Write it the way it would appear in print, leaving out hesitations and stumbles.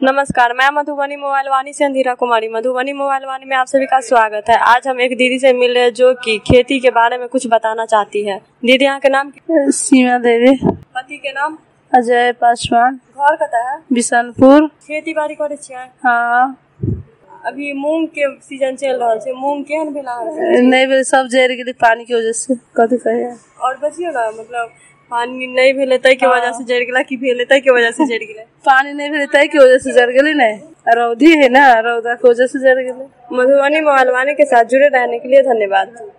नमस्कार, मैं मधुबनी मोबाइल वाणी से अंधीरा कुमारी। मधुबनी मोबाइल वाणी में आप सभी का स्वागत है। आज हम एक दीदी से मिल रहे हैं जो कि खेती के बारे में कुछ बताना चाहती है। दीदी, यहाँ के नाम? सीमा देवी। पति के नाम? अजय पासवान। घर कता है? बिशनपुर। खेती बाड़ी करे छियै? हाँ। अभी मूंग के सीजन चल रहा है, मूंग केहन भेला है? नहीं भेल, सब जड़ गेलै पानी के वजह से। कथी कहे और बचियो ना, मतलब पानी नहीं भेले तै के वजह से जड़ गेला कि भेले तै के वजह से जड़ गेले? पानी नहीं भेले तै के वजह से जड़ गेलै ने, रौदी है ना, रौदा के वजह से जड़ गेलै। मधुबनी मोबाइल वाणी के साथ जुड़े रहने के लिए धन्यवाद।